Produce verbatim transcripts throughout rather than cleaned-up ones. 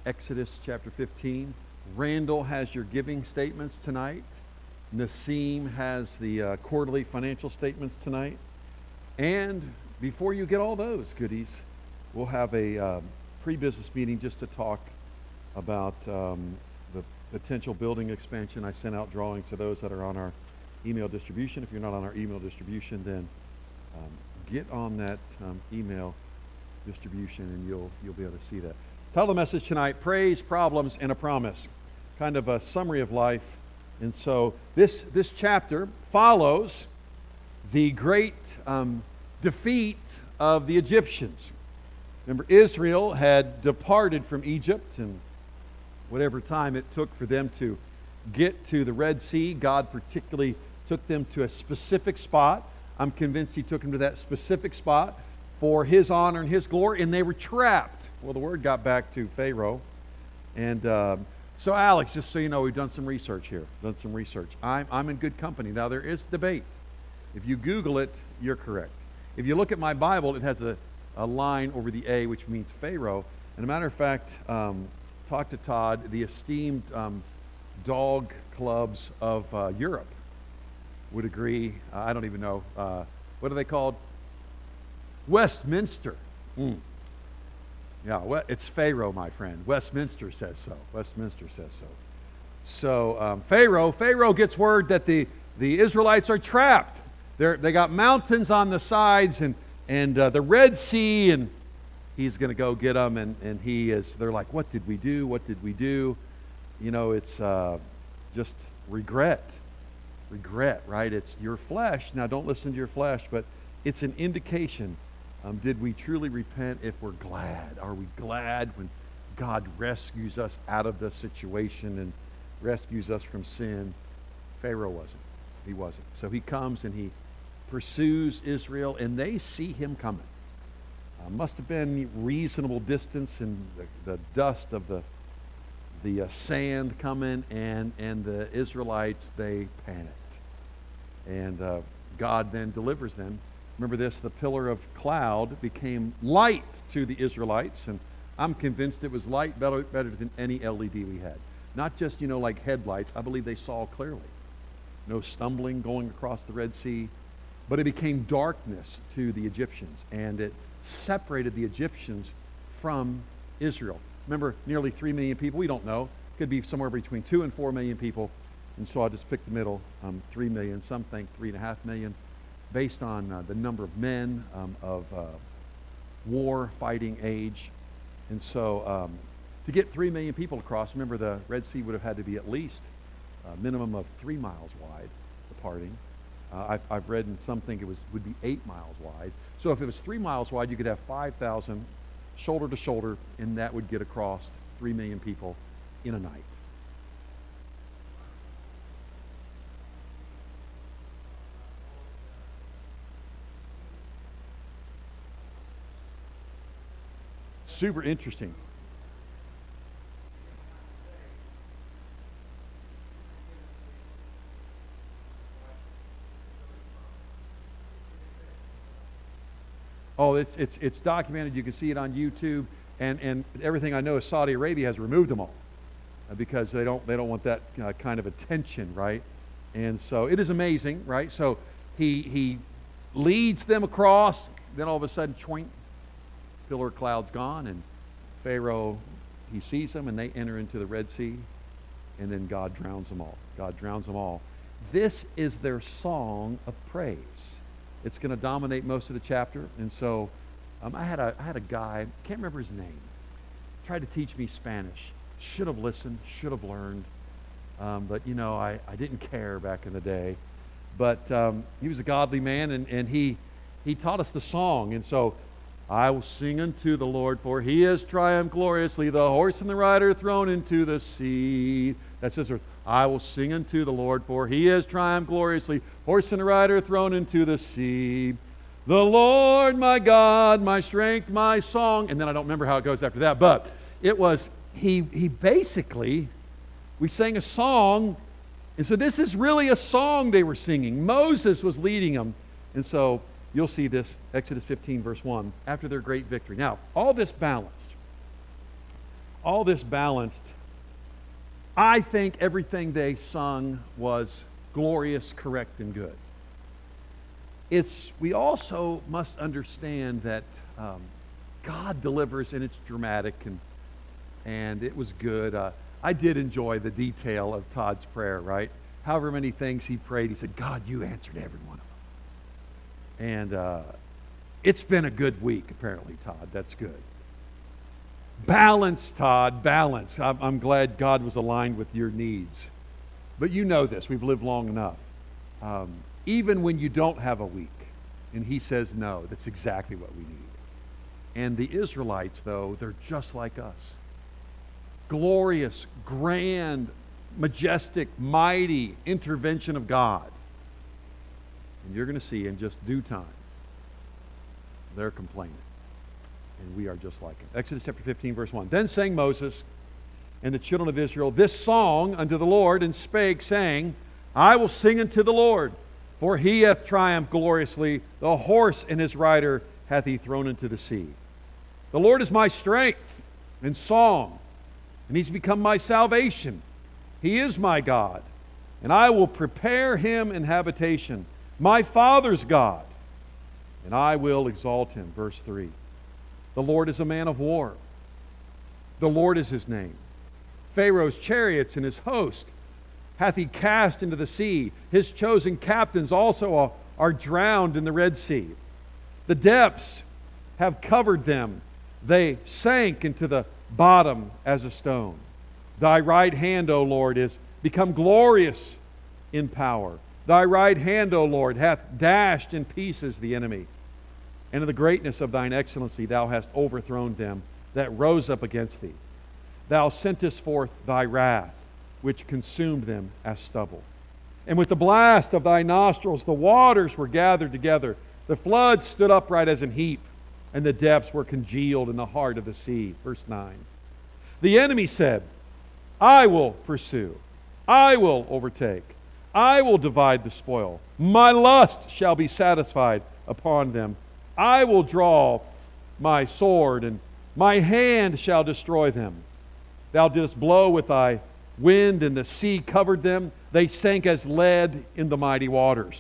Exodus chapter fifteen. Randall has your giving statements tonight. Nassim has the uh, quarterly financial statements tonight. And before you get all those goodies, we'll have a uh, pre-business meeting just to talk about um, the potential building expansion. I sent out drawings to those that are on our email distribution. If you're not on our email distribution, then um, get on that um, email distribution and you'll you'll be able to see that. Title of the message tonight, Praise, Problems, and a Promise. Kind of a summary of life. And so this, this chapter follows the great um, defeat of the Egyptians. Remember, Israel had departed from Egypt, and whatever time it took for them to get to the Red Sea, God particularly took them to a specific spot. I'm convinced He took them to that specific spot for His honor and His glory, and they were trapped. Well, the word got back to Pharaoh. And uh, so, Alex, just so you know, we've done some research here. Done some research. I'm, I'm in good company. Now, there is debate. If you Google it, you're correct. If you look at my Bible, it has a, a line over the A, which means Pharaoh. And a matter of fact, um, talk to Todd, the esteemed um, dog clubs of uh, Europe would agree. Uh, I don't even know. Uh, what are they called? Westminster. Mm. Yeah, well, it's Pharaoh, my friend. Westminster says so. Westminster says so. So um, Pharaoh, Pharaoh gets word that the, the Israelites are trapped. They're, they got mountains on the sides and, and uh, the Red Sea, and he's going to go get them. And, and he is. They're like, what did we do? What did we do? You know, it's uh, just regret. Regret, right? It's your flesh. Now, don't listen to your flesh, but it's an indication. Um, did we truly repent if we're glad? Are we glad when God rescues us out of the situation and rescues us from sin? Pharaoh wasn't. He wasn't. So he comes and he pursues Israel, and they see him coming. Uh, must have been reasonable distance, and the, the dust of the the uh, sand coming, and, and the Israelites, they panicked. And uh, God then delivers them. Remember this, the pillar of cloud became light to the Israelites, and I'm convinced it was light better, better than any L E D we had. Not just, you know, like headlights. I believe they saw clearly. No stumbling going across the Red Sea, but it became darkness to the Egyptians, and it separated the Egyptians from Israel. Remember, nearly three million people. We don't know. Could be somewhere between two and four million people, and so I'll just pick the middle, um, three million. Some think three and a half million. Based on uh, the number of men um, of uh, war-fighting age. And so um, to get three million people across, remember the Red Sea would have had to be at least a minimum of three miles wide, the parting. Uh, I've, I've read, and some think it was would be eight miles wide. So if it was three miles wide, you could have five thousand shoulder to shoulder, and that would get across three million people in a night. Super interesting. Oh, it's it's it's documented. You can see it on YouTube, and and everything I know is Saudi Arabia has removed them all uh, because they don't they don't want that uh, kind of attention, right? And so it is amazing, right? So he he leads them across. Then all of a sudden, choink. Pillar of cloud's gone, and Pharaoh, he sees them, and they enter into the Red Sea, and then God drowns them all. God drowns them all. This is their song of praise. It's going to dominate most of the chapter, and so um, I had a I had a guy, can't remember his name, tried to teach me Spanish. Should have listened, should have learned, um, but you know I, I didn't care back in the day. But um, he was a godly man, and, and he he taught us the song, and so. I will sing unto the Lord, for he has triumphed gloriously, the horse and the rider thrown into the sea. That's his verse. I will sing unto the Lord, for he has triumphed gloriously, horse and the rider thrown into the sea. The Lord my God, my strength, my song. And then I don't remember how it goes after that, but it was, he, he basically, we sang a song, and so this is really a song they were singing. Moses was leading them, and so you'll see this, Exodus fifteen, verse one, after their great victory. Now, all this balanced. all this balanced, I think everything they sung was glorious, correct, and good. It's, we also must understand that um, God delivers, and it's dramatic, and and it was good. Uh, I did enjoy the detail of Todd's prayer, right? However many things he prayed, he said, God, you answered every one of them. And uh, it's been a good week, apparently, Todd. That's good. Balance, Todd, balance. I'm, I'm glad God was aligned with your needs. But you know this. We've lived long enough. Um, even when you don't have a week, and he says no, that's exactly what we need. And the Israelites, though, they're just like us. Glorious, grand, majestic, mighty intervention of God. And you're going to see in just due time, they're complaining. And we are just like it. Exodus chapter fifteen, verse one. Then sang Moses and the children of Israel this song unto the Lord, and spake, saying, I will sing unto the Lord, for he hath triumphed gloriously. The horse and his rider hath he thrown into the sea. The Lord is my strength and song, and he's become my salvation. He is my God, and I will prepare him an habitation, my father's God, and I will exalt him. Verse three. The Lord is a man of war. The Lord is his name. Pharaoh's chariots and his host hath he cast into the sea. His chosen captains also are, are drowned in the Red Sea. The depths have covered them. They sank into the bottom as a stone. Thy right hand, O Lord, is become glorious in power. Thy right hand, O Lord, hath dashed in pieces the enemy. And in the greatness of thine excellency thou hast overthrown them that rose up against thee. Thou sentest forth thy wrath, which consumed them as stubble. And with the blast of thy nostrils the waters were gathered together. The floods stood upright as an heap, and the depths were congealed in the heart of the sea. Verse nine. The enemy said, I will pursue. I will overtake. I will divide the spoil. My lust shall be satisfied upon them. I will draw my sword, and my hand shall destroy them. Thou didst blow with thy wind, and the sea covered them. They sank as lead in the mighty waters.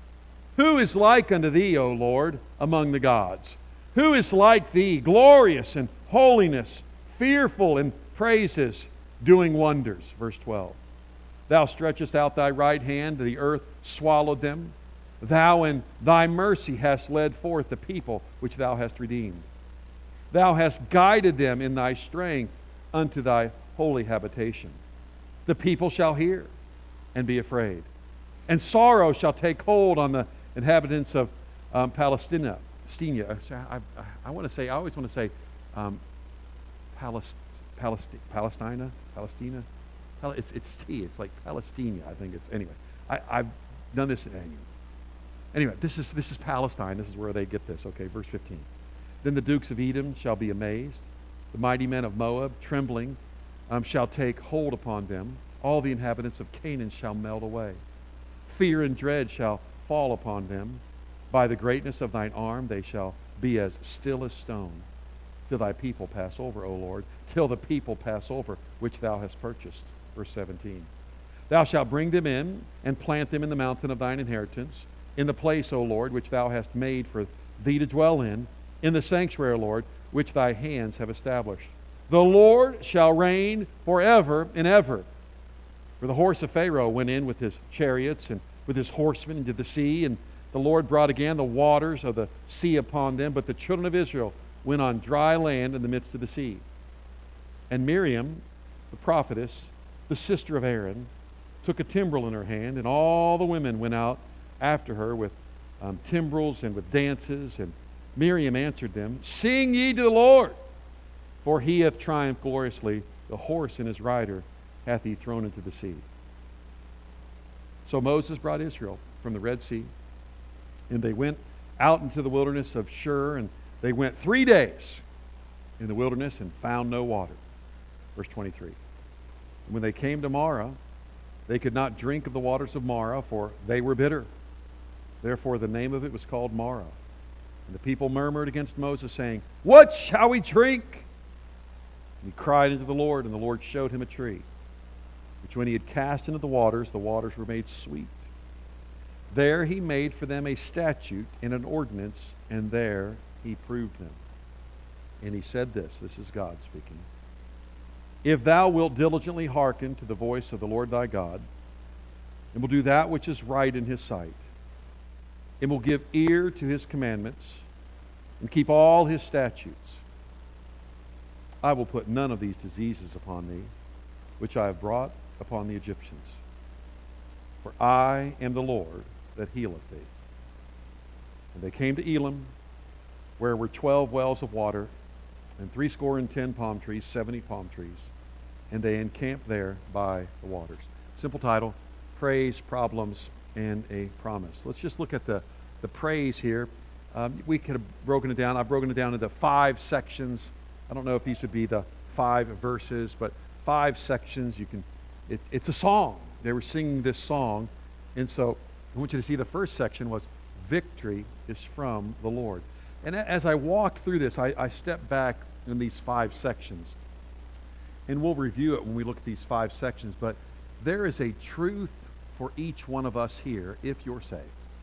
Who is like unto thee, O Lord, among the gods? Who is like thee, glorious in holiness, fearful in praises, doing wonders? Verse twelve. Thou stretchest out thy right hand, the earth swallowed them. Thou in thy mercy hast led forth the people which thou hast redeemed. Thou hast guided them in thy strength unto thy holy habitation. The people shall hear and be afraid, and sorrow shall take hold on the inhabitants of um, Palestina. Palestina. I, I, I want to say, I always want to say um, Palest, Palesti, Palestina, Palestina. It's it's T. It's like Palestina. I think it's anyway. I, I've done this anyway. Anyway, this is this is Palestine. This is where they get this. Okay, verse fifteen. Then the dukes of Edom shall be amazed. The mighty men of Moab, trembling, um, shall take hold upon them. All the inhabitants of Canaan shall melt away. Fear and dread shall fall upon them. By the greatness of thine arm they shall be as still as stone, till thy people pass over, O Lord, till the people pass over, which thou hast purchased. Verse seventeen. Thou shalt bring them in, and plant them in the mountain of thine inheritance, in the place, O Lord, which thou hast made for thee to dwell in, in the sanctuary, O Lord, which thy hands have established. The Lord shall reign forever and ever. For the horse of Pharaoh went in with his chariots and with his horsemen into the sea, and the Lord brought again the waters of the sea upon them, but the children of Israel went on dry land in the midst of the sea. And Miriam, the prophetess, the sister of Aaron, took a timbrel in her hand, and all the women went out after her with um, timbrels and with dances. And Miriam answered them, Sing ye to the Lord, for he hath triumphed gloriously. The horse and his rider hath he thrown into the sea. So Moses brought Israel from the Red Sea, and they went out into the wilderness of Shur, and they went three days in the wilderness and found no water. Verse twenty-three. And when they came to Marah, they could not drink of the waters of Marah, for they were bitter. Therefore the name of it was called Marah. And the people murmured against Moses, saying, What shall we drink? he cried unto the Lord, and the Lord showed him a tree, which when he had cast into the waters, the waters were made sweet. There he made for them a statute and an ordinance, and there he proved them. And he said this, this is God speaking, if thou wilt diligently hearken to the voice of the Lord thy God, and will do that which is right in his sight, and will give ear to his commandments, and keep all his statutes, I will put none of these diseases upon thee, which I have brought upon the Egyptians. For I am the Lord that healeth thee. And they came to Elim, where were twelve wells of water, and threescore and ten palm trees, seventy palm trees, and they encamped there by the waters. Simple title, Praise, Problems, and a Promise. Let's just look at the, the praise here. Um, we could have broken it down. I've broken it down into five sections. I don't know if these would be the five verses, but five sections. You can. It, it's a song. They were singing this song, and so I want you to see the first section was victory is from the Lord. And as I walked through this, I, I stepped back in these five sections. And we'll review it when we look at these five sections. But there is a truth for each one of us here if you're saved.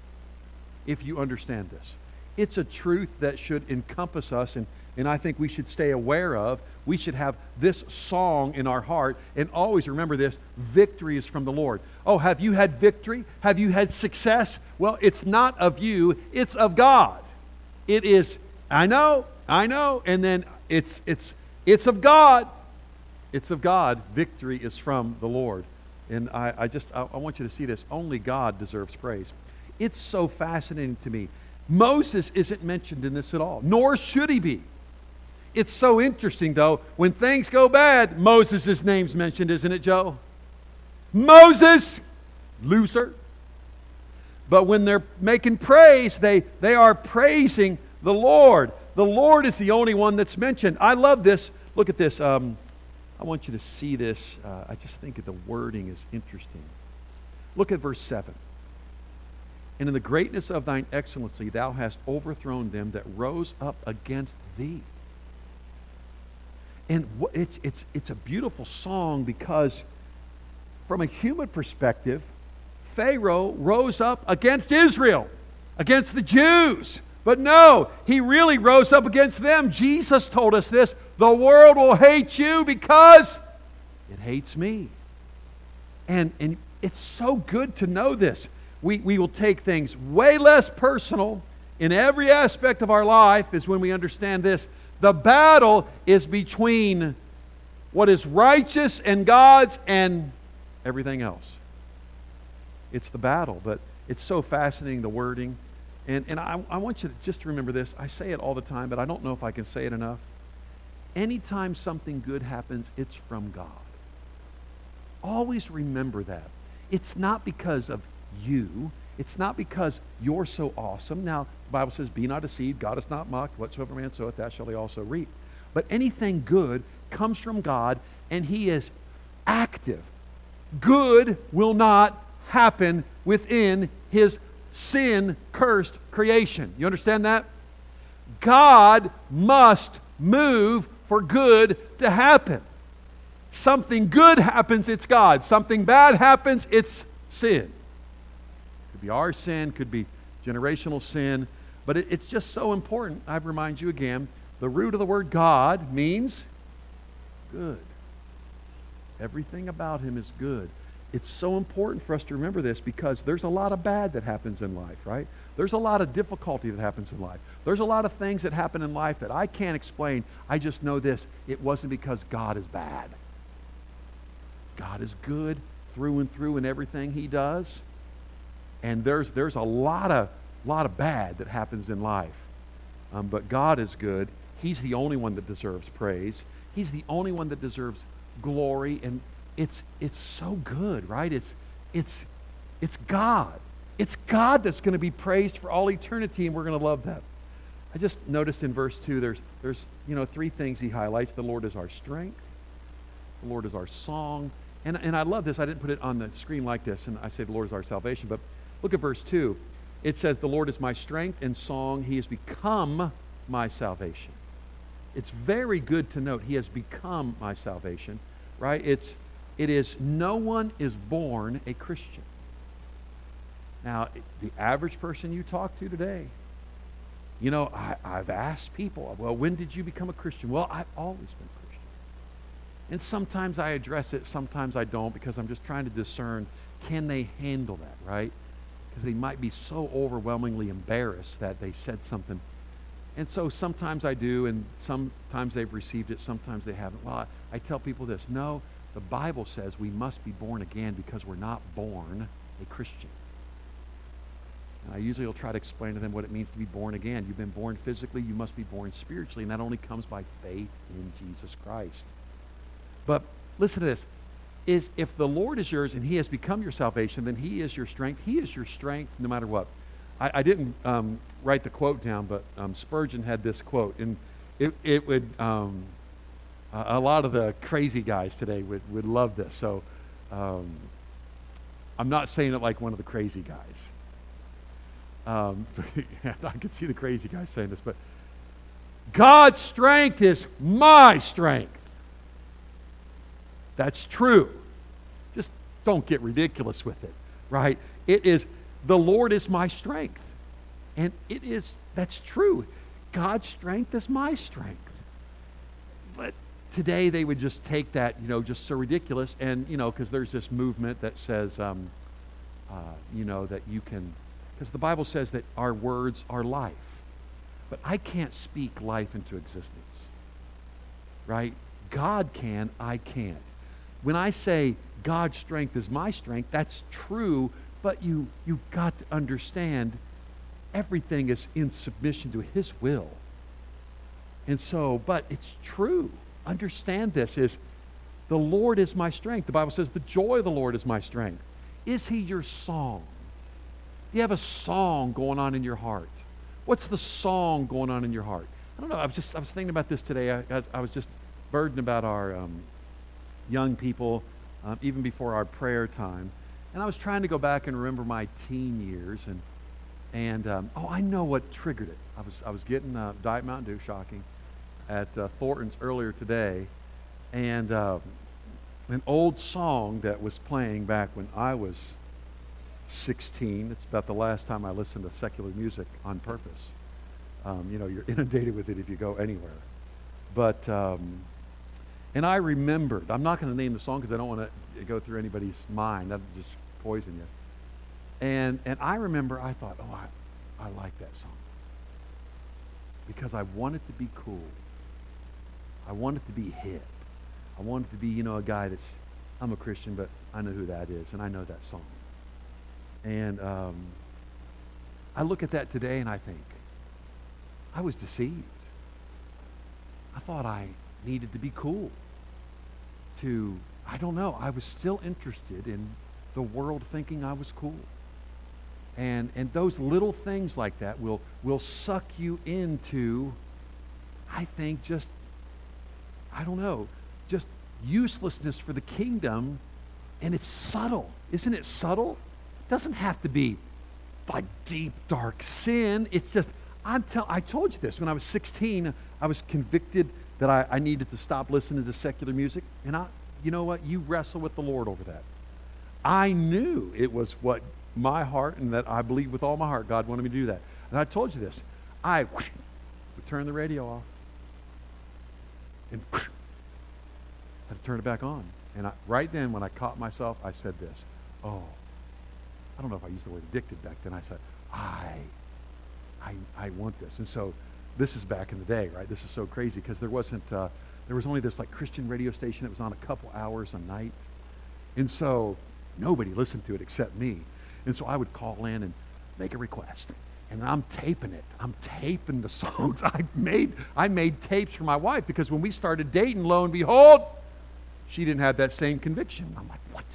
If you understand this. It's a truth that should encompass us, and, and I think we should stay aware of. We should have this song in our heart, and always remember this, victory is from the Lord. Oh, have you had victory? Have you had success? Well, it's not of you, it's of God. It is, I know, I know, and then it's it's it's of God. It's of God. Victory is from the Lord. And I, I just, I, I want you to see this. Only God deserves praise. It's so fascinating to me. Moses isn't mentioned in this at all, nor should he be. It's so interesting, though. When things go bad, Moses' name's mentioned, isn't it, Joe? Moses, loser. But when they're making praise, they, they are praising the Lord. The Lord is the only one that's mentioned. I love this. Look at this. Um, I want you to see this. Uh, I just think the wording is interesting. Look at verse seven. And in the greatness of thine excellency thou hast overthrown them that rose up against thee. And it's, it's, it's a beautiful song because from a human perspective, Pharaoh rose up against Israel, against the Jews. But no, he really rose up against them. Jesus told us this, the world will hate you because it hates me. And, and it's so good to know this. We, we will take things way less personal in every aspect of our life is when we understand this. The battle is between what is righteous and God's and everything else. It's the battle, but it's so fascinating, the wording. And, and I, I want you to just remember this. I say it all the time, but I don't know if I can say it enough. Anytime something good happens, it's from God. Always remember that. It's not because of you. It's not because you're so awesome. Now, the Bible says, be not deceived. God is not mocked. Whatsoever man soweth, that shall he also reap. But anything good comes from God, and he is active. Good will not happen within his sin-cursed creation. You understand that? God must move for good to happen. Something good happens, it's God. Something bad happens, it's sin. Could be our sin, could be generational sin, but it, it's just so important. I remind you again, the root of the word God means good. Everything about him is good. It's so important for us to remember this because there's a lot of bad that happens in life, right? There's a lot of difficulty that happens in life. There's a lot of things that happen in life that I can't explain. I just know this. It wasn't because God is bad. God is good through and through in everything he does. And there's there's a lot of lot of bad that happens in life. Um, but God is good. He's the only one that deserves praise. He's the only one that deserves glory, and it's it's so good, right? It's it's it's God. It's God that's going to be praised for all eternity, and we're going to love that. I just noticed in verse two, there's there's you know three things he highlights. The Lord is our strength. The Lord is our song. And, and I love this. I didn't put it on the screen like this, and I say the Lord is our salvation. But look at verse two. It says, the Lord is my strength and song. He has become my salvation. it's very good to note he has become my salvation, right? It's, it is no one is born a Christian. Now, the average person you talk to today, you know, I, I've asked people, well, when did you become a Christian? Well, I've always been a Christian. And sometimes I address it, sometimes I don't, because I'm just trying to discern, can they handle that, right? Because they might be so overwhelmingly embarrassed that they said something. And so sometimes I do, and sometimes they've received it, sometimes they haven't. Well, I, I tell people this, no, the Bible says we must be born again because we're not born a Christian. And I usually will try to explain to them what it means to be born again. You've been born physically, you must be born spiritually, and that only comes by faith in Jesus Christ. But listen to this. Is if the Lord is yours and he has become your salvation, then he is your strength. He is your strength no matter what. I, I didn't um, write the quote down, but um, Spurgeon had this quote, and it, it would, um, a, a lot of the crazy guys today would, would love this. So um, I'm not saying it like one of the crazy guys. Um, I can see the crazy guys saying this, but God's strength is my strength. That's true. Just don't get ridiculous with it, right? It is, the Lord is my strength. And it is, that's true. God's strength is my strength. But today they would just take that, you know, just so ridiculous. And, you know, because there's this movement that says, um, uh, you know, that you can, because the Bible says that our words are life. But I can't speak life into existence, right? God can, I can't. When I say God's strength is my strength, that's true, but you, you've got to understand everything is in submission to his will. And so, but it's true. Understand this is, the Lord is my strength. The Bible says the joy of the Lord is my strength. Is he your song? Do you have a song going on in your heart? What's the song going on in your heart? I don't know. I was just I was thinking about this today. I, I, was, I was just burdened about our um, young people, um, even before our prayer time, and I was trying to go back and remember my teen years, and and um, oh, I know what triggered it. I was I was getting uh, Diet Mountain Dew, shocking, at uh, Thornton's earlier today, and uh, an old song that was playing back when I was sixteen. It's about the last time I listened to secular music on purpose. Um, you know, you're inundated with it if you go anywhere. But, um, and I remembered, I'm not going to name the song because I don't want to go through anybody's mind. That would just poison you. And and I remember, I thought, oh, I, I like that song. Because I want it to be cool. I want it to be hip. I want it to be, you know, a guy that's, I'm a Christian, but I know who that is, and I know that song. And um, I look at that today and I think, I was deceived. I thought I needed to be cool. To, I don't know, I was still interested in the world thinking I was cool. And and those little things like that will, will suck you into, I think, just, I don't know, just uselessness for the kingdom. And it's subtle. Isn't it subtle? Doesn't have to be like deep, dark sin. It's just, I'm tell, I told you this, when I was sixteen, I was convicted that I, I needed to stop listening to secular music. And I, you know what? You wrestle with the Lord over that. I knew it was what my heart, and that I believe with all my heart God wanted me to do that. And I told you this. I whoosh, would turn the radio off. And whoosh, I had to turn it back on. And I, right then when I caught myself, I said this. Oh, I don't know if I used the word addicted back then. I said, I, I, I want this. And so this is back in the day, right? This is so crazy because there wasn't, uh, there was only this like Christian radio station that was on a couple hours a night. And so nobody listened to it except me. And so I would call in and make a request. And I'm taping it. I'm taping the songs. I made, I made tapes for my wife because when we started dating, lo and behold, she didn't have that same conviction. I'm like, what?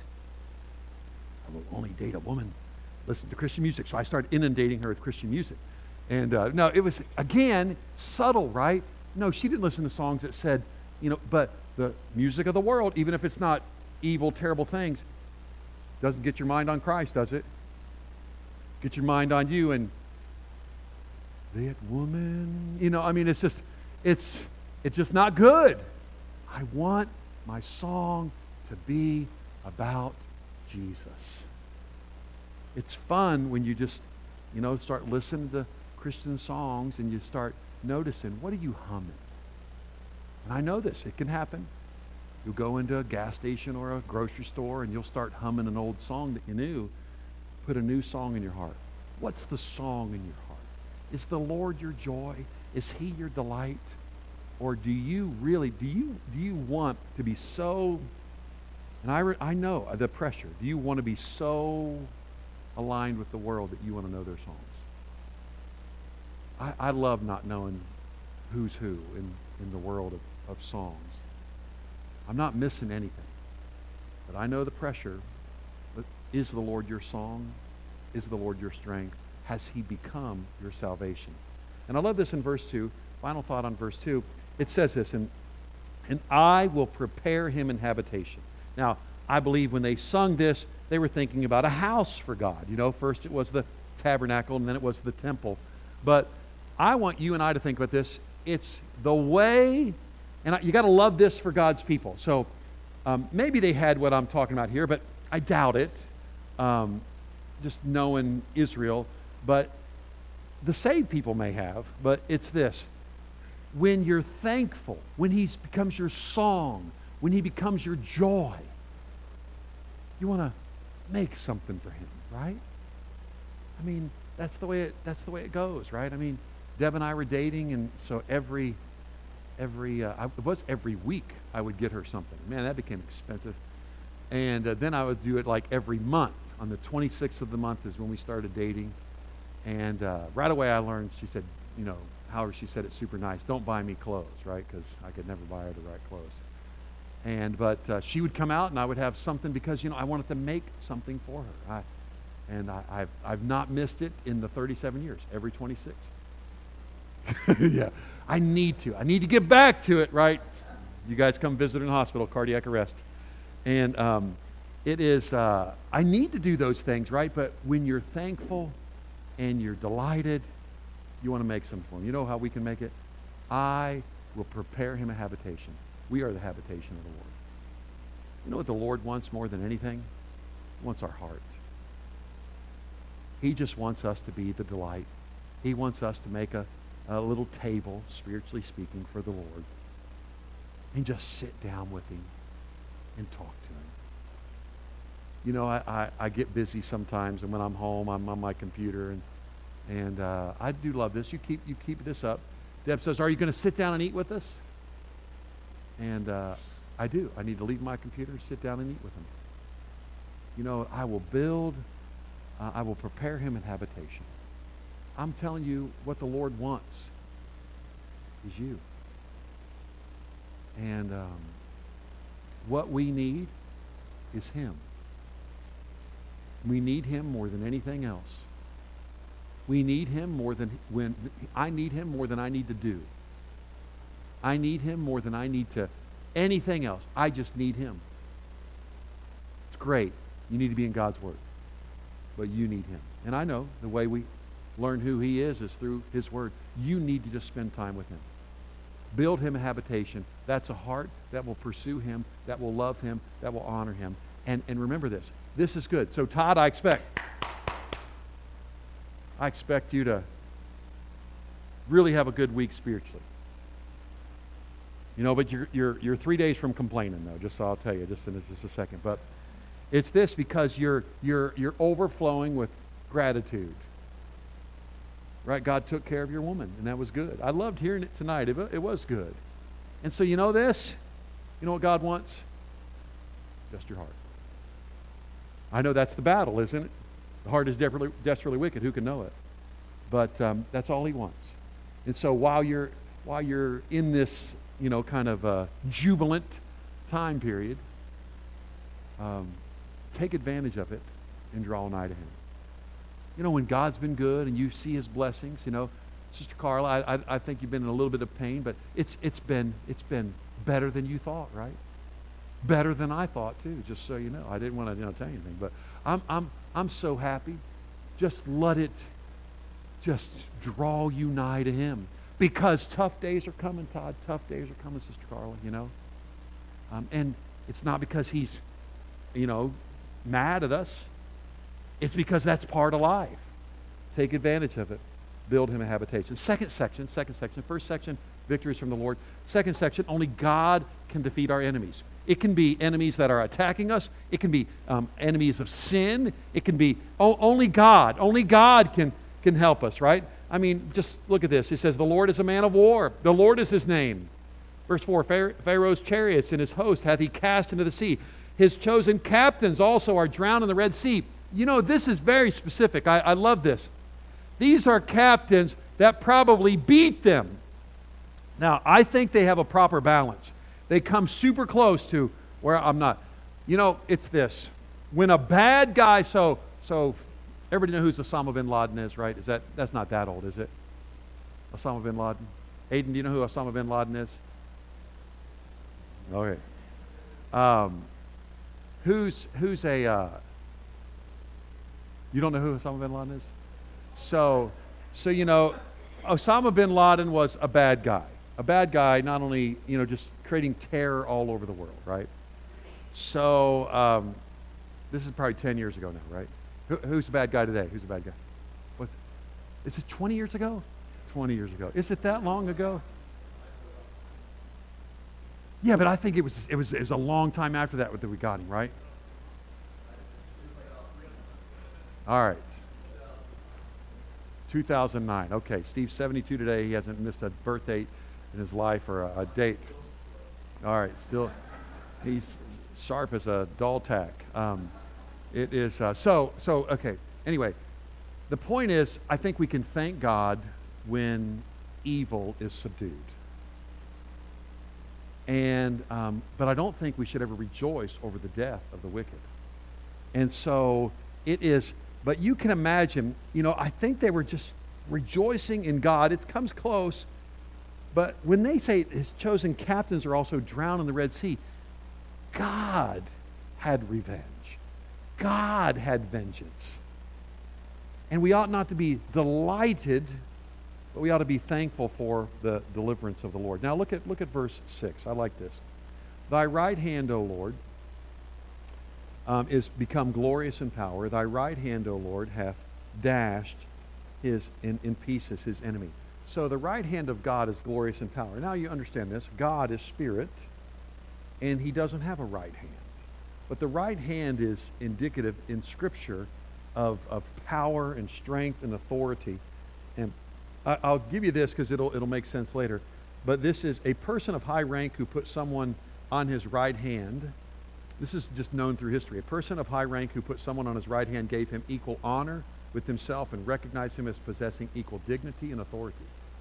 I will only date a woman, listen to Christian music. So I started inundating her with Christian music. And uh, no, it was, again, subtle, right? No, she didn't listen to songs that said, you know, but the music of the world, even if it's not evil, terrible things, doesn't get your mind on Christ, does it? Get your mind on you and that woman. You know, I mean, it's just, it's, it's just not good. I want my song to be about Jesus. It's fun when you just, you know, start listening to Christian songs and you start noticing, what are you humming? And I know this. It can happen. You'll go into a gas station or a grocery store and you'll start humming an old song that you knew. Put a new song in your heart. What's the song in your heart? Is the Lord your joy? Is He your delight? Or do you really, do you do you want to be so, and I, re, I know the pressure, do you want to be so aligned with the world that you want to know their songs? I, I love not knowing who's who in, in the world of, of songs. I'm not missing anything. But I know the pressure. But is the Lord your song? Is the Lord your strength? Has He become your salvation? And I love this in verse two. Final thought on verse two. It says this, and, and I will prepare him an habitation. Now, I believe when they sung this, they were thinking about a house for God. You know, first it was the tabernacle, and then it was the temple. But I want you and I to think about this. It's the way, and I, you got to love this for God's people. So um, maybe they had what I'm talking about here, but I doubt it, um, just knowing Israel. But the saved people may have, but it's this. When you're thankful, when He becomes your song, when He becomes your joy, you want to make something for Him, right? I mean, that's the way it, that's the way it goes, right? I mean, Deb and I were dating, and so every, every uh, I, it was every week I would get her something. Man, that became expensive. And uh, then I would do it like every month. On the twenty-sixth of the month is when we started dating. And uh, right away I learned, she said, you know, however she said it super nice, don't buy me clothes, right? Because I could never buy her the right clothes. And but uh, she would come out and I would have something because, you know, I wanted to make something for her. I, and I, I've, I've not missed it in the thirty-seven years, every twenty-sixth. Yeah, I need to. I need to get back to it, right? You guys come visit in the hospital, cardiac arrest. And um, it is, uh, I need to do those things, right? But when you're thankful and you're delighted, you want to make something for Him. You know how we can make it? I will prepare him a habitation. We are the habitation of the Lord. You know what the Lord wants more than anything? He wants our heart. He just wants us to be the delight. He wants us to make a, a little table, spiritually speaking, for the Lord. And just sit down with Him and talk to Him. You know, I, I, I get busy sometimes, and when I'm home, I'm on my computer, and and uh, I do love this. You keep you keep this up. Deb says, "Are you going to sit down and eat with us?" And uh, I do. I need to leave my computer, sit down and eat with Him. You know, I will build, uh, I will prepare him in habitation. I'm telling you, what the Lord wants is you. And um, what we need is Him. We need Him more than anything else. We need Him more than when I need Him more than I need to do. I need Him more than I need to anything else. I just need Him. It's great. You need to be in God's Word. But you need Him. And I know the way we learn who He is is through His Word. You need to just spend time with Him. Build Him a habitation. That's a heart that will pursue Him, that will love Him, that will honor Him. And, and remember this. This is good. So Todd, I expect, I expect you to really have a good week spiritually. You know, but you're, you're, you're three days from complaining, though, just so I'll tell you, just in just a second. But it's this, because you're, you're, you're overflowing with gratitude. Right? God took care of your woman, and that was good. I loved hearing it tonight. It, it was good. And so you know this? You know what God wants? Just your heart. I know that's the battle, isn't it? The heart is desperately, desperately wicked. Who can know it? But um, that's all He wants. And so while you're while you're in this, you know, kind of uh, jubilant time period, um, take advantage of it and draw nigh to Him. You know, when God's been good and you see His blessings, you know, Sister Carla, I, I, I think you've been in a little bit of pain, but it's it's been it's been better than you thought, right? Better than I thought too. Just so you know, I didn't want to you know, tell you anything, but I'm I'm I'm so happy. Just let it just draw you nigh to Him. Because tough days are coming, Todd. Tough days are coming, Sister Carla, you know. Um, and it's not because he's, you know, mad at us. It's because that's part of life. Take advantage of it. Build him a habitation. Second section, second section. First section, victories from the Lord. Second section, only God can defeat our enemies. It can be enemies that are attacking us. It can be um, enemies of sin. It can be oh, only God. Only God can, can help us, right? I mean, just look at this. It says, the Lord is a man of war. The Lord is his name. Verse four, Pharaoh's chariots and his host hath he cast into the sea. His chosen captains also are drowned in the Red Sea. You know, this is very specific. I, I love this. These are captains that probably beat them. Now, I think they have a proper balance. They come super close to where I'm not. You know, it's this. When a bad guy, so, so everybody know who Osama bin Laden is, right? Is that, that's not that old, is it? Osama bin Laden? Aiden, do you know who Osama bin Laden is? Okay. Um, who's, who's a, uh, you don't know who Osama bin Laden is? So, so you know, Osama bin Laden was a bad guy. A bad guy, not only, you know, just creating terror all over the world, right? So, um, this is probably ten years ago now, right? Who, who's the bad guy today? Who's the bad guy? What's, is it twenty years ago? twenty years ago. Is it that long ago? Yeah, but I think it was, it was, it was a long time after that that we got him, right? All right. two thousand nine. Okay, Steve's seventy-two today. He hasn't missed a birth date in his life or a, a date. All right, still, he's sharp as a dull tack. Um, it is, uh, so, so, okay, anyway, the point is, I think we can thank God when evil is subdued. And, um, but I don't think we should ever rejoice over the death of the wicked. And so, it is, but you can imagine, you know, I think they were just rejoicing in God. It comes close. But when they say his chosen captains are also drowned in the Red Sea, God had revenge. God had vengeance. And we ought not to be delighted, but we ought to be thankful for the deliverance of the Lord. Now look at, look at verse six. I like this. Thy right hand, O Lord, Um, is become glorious in power. Thy right hand, O Lord, hath dashed his in, in pieces his enemy. So the right hand of God is glorious in power. Now you understand this. God is spirit, and he doesn't have a right hand. But the right hand is indicative in Scripture of, of power and strength and authority. And I, I'll give you this because it'll, it'll make sense later. But this is a person of high rank who put someone on his right hand. This is just known through history. A person of high rank who put someone on his right hand gave him equal honor with himself and recognized him as possessing equal dignity and authority.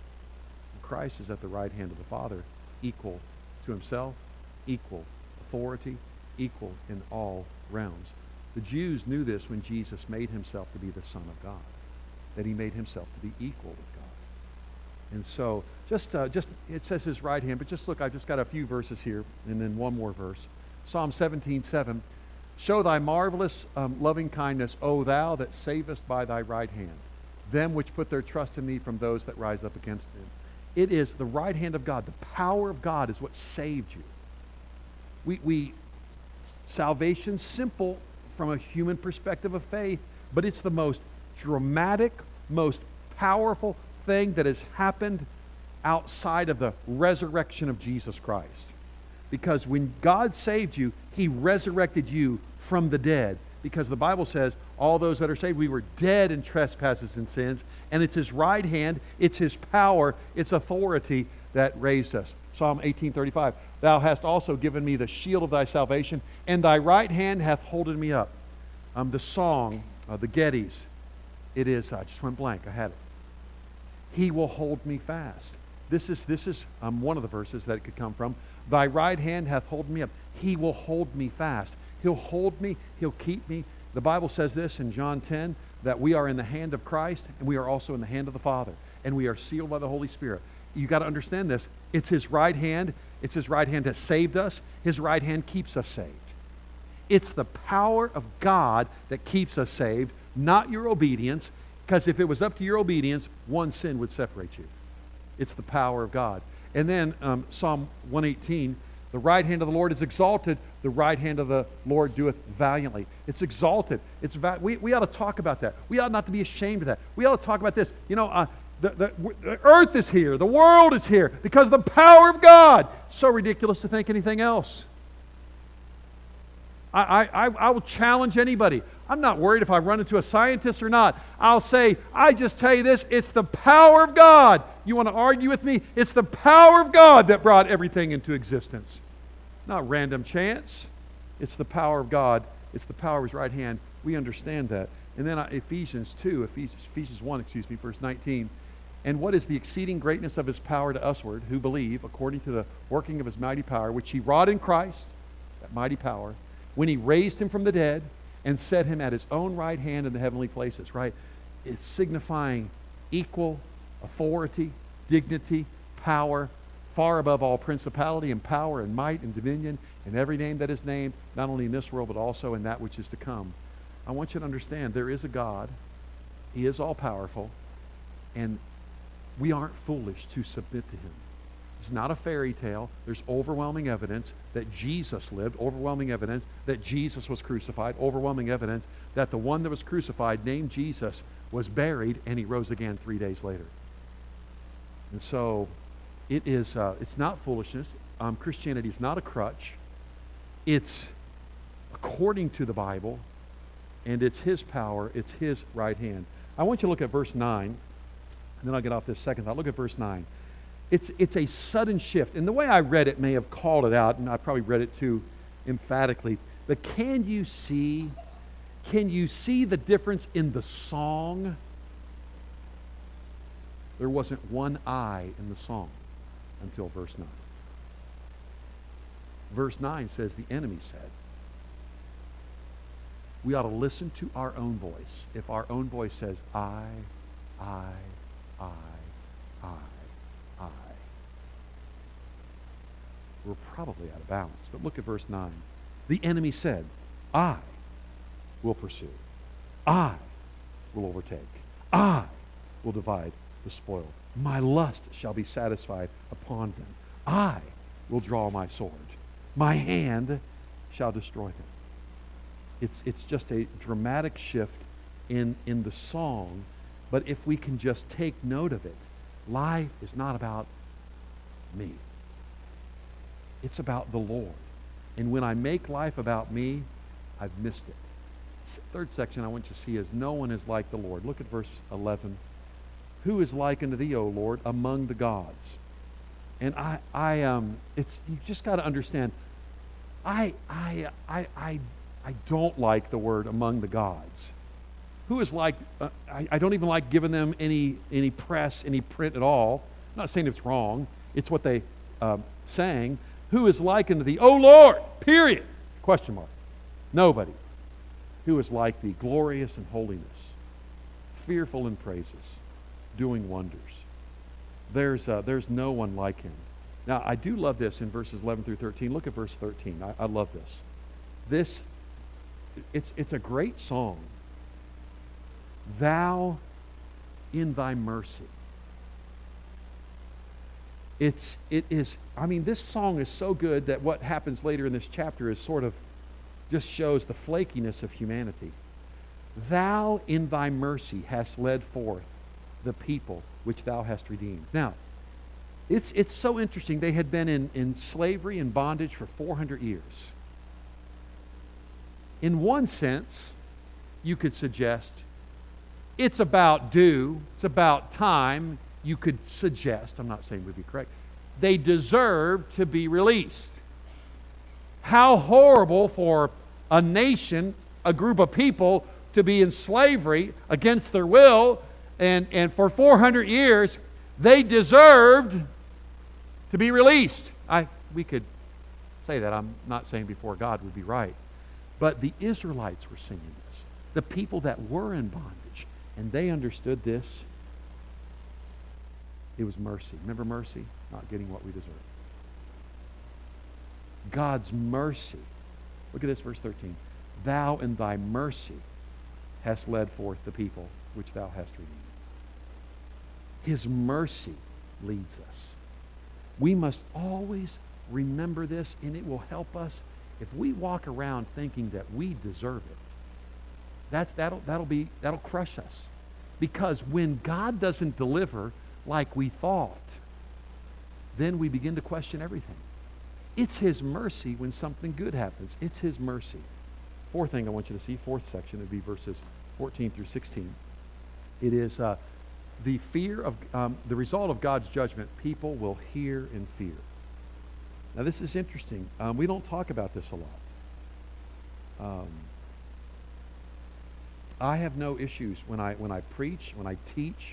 And Christ is at the right hand of the Father, equal to himself, equal authority, equal in all realms. The Jews knew this when Jesus made himself to be the Son of God, that he made himself to be equal with God. And so, just, uh, just it says his right hand, but just look, I've just got a few verses here, and then one more verse. Psalm seventeen seven, show thy marvelous um, loving kindness, O thou that savest by thy right hand, them which put their trust in thee from those that rise up against them. It is the right hand of God. The power of God is what saved you. We, we salvation's simple from a human perspective of faith, but it's the most dramatic, most powerful thing that has happened outside of the resurrection of Jesus Christ. Because when God saved you, he resurrected you from the dead. Because the Bible says, all those that are saved, we were dead in trespasses and sins. And it's his right hand, it's his power, it's authority that raised us. Psalm eighteen thirty-five, thou hast also given me the shield of thy salvation, and thy right hand hath holden me up. Um, the song, uh, the Gettys, it is, I just went blank, I had it. He will hold me fast. This is, this is um, one of the verses that it could come from. Thy right hand hath holden me up. He will hold me fast. He'll hold me. He'll keep me. The Bible says this in John ten, that we are in the hand of Christ, and we are also in the hand of the Father, and we are sealed by the Holy Spirit. You got to understand this. It's his right hand. It's his right hand that saved us. His right hand keeps us saved. It's the power of God that keeps us saved, not your obedience, because if it was up to your obedience, one sin would separate you. It's the power of God. And then um, Psalm one eighteen, the right hand of the Lord is exalted. The right hand of the Lord doeth valiantly. It's exalted. It's va- we, we ought to talk about that. We ought not to be ashamed of that. We ought to talk about this. You know, uh, the, the, the earth is here. The world is here because of the power of God. It's so ridiculous to think anything else. I, I, I will challenge anybody. I'm not worried if I run into a scientist or not. I'll say, I just tell you this, it's the power of God. You want to argue with me? It's the power of God that brought everything into existence. Not random chance. It's the power of God. It's the power of His right hand. We understand that. And then uh, Ephesians two, Ephesians, Ephesians one, excuse me, verse nineteen. And what is the exceeding greatness of His power to usward, who believe, according to the working of His mighty power, which He wrought in Christ, that mighty power, when He raised Him from the dead and set Him at His own right hand in the heavenly places, right? It's signifying equal authority, dignity, power, far above all principality and power and might and dominion and every name that is named, not only in this world but also in that which is to come. I want you to understand there is a God. He is all-powerful, and we aren't foolish to submit to Him. It's not a fairy tale. There's overwhelming evidence that Jesus lived, overwhelming evidence that Jesus was crucified, overwhelming evidence that the one that was crucified, named Jesus, was buried and He rose again three days later. And so it is, uh, it's not foolishness. Um, Christianity is not a crutch. It's according to the Bible, and it's His power, it's His right hand. I want you to look at verse nine, and then I'll get off this second thought. Look at verse nine. It's, it's a sudden shift. And the way I read it may have called it out, and I probably read it too emphatically. But can you see, can you see the difference in the song? There wasn't one I in the song until verse nine. Verse nine says, the enemy said. We ought to listen to our own voice. If our own voice says, I, I, I, I, I, we're probably out of balance. But look at verse nine. The enemy said, I will pursue. I will overtake. I will divide the spoil. My lust shall be satisfied upon them. I will draw my sword. My hand shall destroy them. It's, it's just a dramatic shift in, in the song, but if we can just take note of it, life is not about me. It's about the Lord. And when I make life about me, I've missed it. Third section I want you to see is no one is like the Lord. Look at verse eleven. Who is like unto thee, O Lord, among the gods? And I, I, um, it's you just got to understand. I, I, I, I, I don't like the word among the gods. Who is like? Uh, I, I don't even like giving them any any press, any print at all. I'm not saying it's wrong. It's what they uh, sang. Who is like unto thee, O Lord? Period. Question mark. Nobody. Who is like thee, glorious in holiness, fearful in praises, doing wonders. There's uh, there's no one like Him. Now, I do love this in verses eleven through thirteen. Look at verse thirteen. I, I love this. This, it's it's a great song. Thou in thy mercy. It's, it is, I mean, this song is so good that what happens later in this chapter is sort of, just shows the flakiness of humanity. Thou in thy mercy hast led forth the people which thou hast redeemed. Now, it's, it's so interesting. They had been in, in slavery and bondage for four hundred years. In one sense, you could suggest, it's about due, it's about time. You could suggest, I'm not saying would be correct, they deserve to be released. How horrible for a nation, a group of people, to be in slavery against their will, and, and for four hundred years, they deserved to be released. I, we could say that. I'm not saying before God would be right. But the Israelites were singing this. The people that were in bondage. And they understood this. It was mercy. Remember mercy? Not getting what we deserve. God's mercy. Look at this, verse thirteen. Thou in thy mercy hast led forth the people which thou hast redeemed. His mercy leads us. We must always remember this, and it will help us if we walk around thinking that we deserve it. That's, that'll, that'll, be, that'll crush us. Because when God doesn't deliver like we thought, then we begin to question everything. It's His mercy when something good happens. It's His mercy. Fourth thing I want you to see, fourth section, would be verses fourteen through sixteen. It is uh, the fear of, um, the result of God's judgment, people will hear and fear. Now this is interesting. Um, we don't talk about this a lot. Um, I have no issues when I, when I preach, when I teach.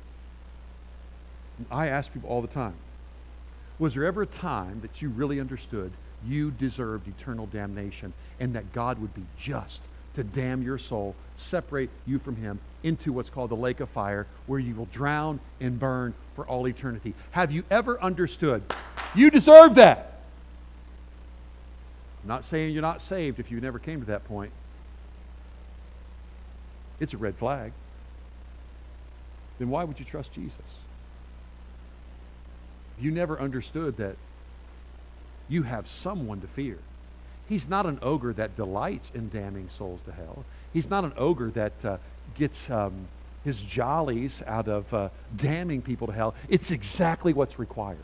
I ask people all the time, was there ever a time that you really understood you deserved eternal damnation and that God would be just to damn your soul, separate you from Him into what's called the lake of fire, where you will drown and burn for all eternity? Have you ever understood you deserve that? I'm not saying you're not saved if you never came to that point. It's a red flag. Then why would you trust Jesus? You never understood that you have someone to fear. He's not an ogre that delights in damning souls to hell. He's not an ogre that uh, gets um, his jollies out of uh, damning people to hell. It's exactly what's required.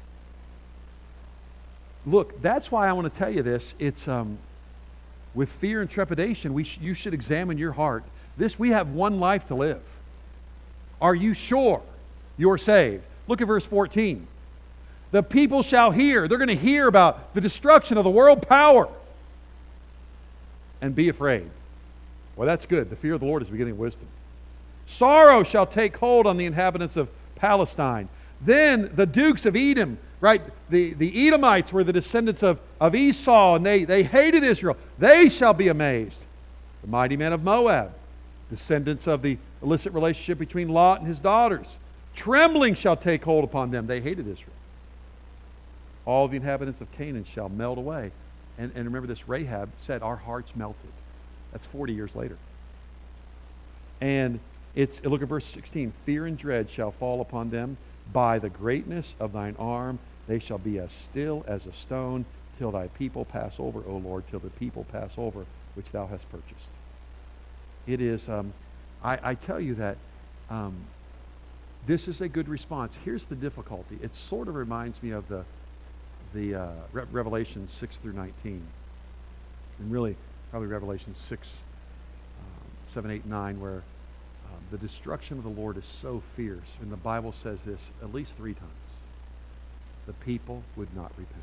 Look, that's why I want to tell you this. It's um, with fear and trepidation, we sh- you should examine your heart. This, we have one life to live. Are you sure you're saved? Look at verse fourteen. The people shall hear. They're going to hear about the destruction of the world power and be afraid. Well, that's good. The fear of the Lord is beginning of wisdom. Sorrow shall take hold on the inhabitants of Palestine. Then the dukes of Edom, right? The, the Edomites were the descendants of, of Esau, and they, they hated Israel. They shall be amazed. The mighty men of Moab, descendants of the illicit relationship between Lot and his daughters. Trembling shall take hold upon them. They hated Israel. All the inhabitants of Canaan shall melt away. And, and remember this, Rahab said, our hearts melted. That's forty years later. And it's, look at verse sixteen. Fear and dread shall fall upon them. By the greatness of thine arm, they shall be as still as a stone till thy people pass over, O Lord, till the people pass over, which thou hast purchased. It is, um, I, I tell you that um, this is a good response. Here's the difficulty. It sort of reminds me of the the uh, Re- Revelation six through nineteen, and really probably Revelation six, um, seven, eight, nine, where um, the destruction of the Lord is so fierce, and the Bible says this at least three times. The people would not repent.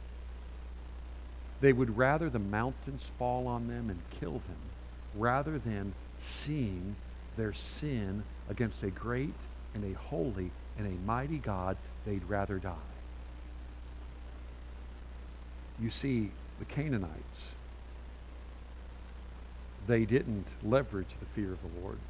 They would rather the mountains fall on them and kill them, rather than seeing their sin against a great and a holy and a mighty God. They'd rather die. You see, the Canaanites, they didn't leverage the fear of the Lord.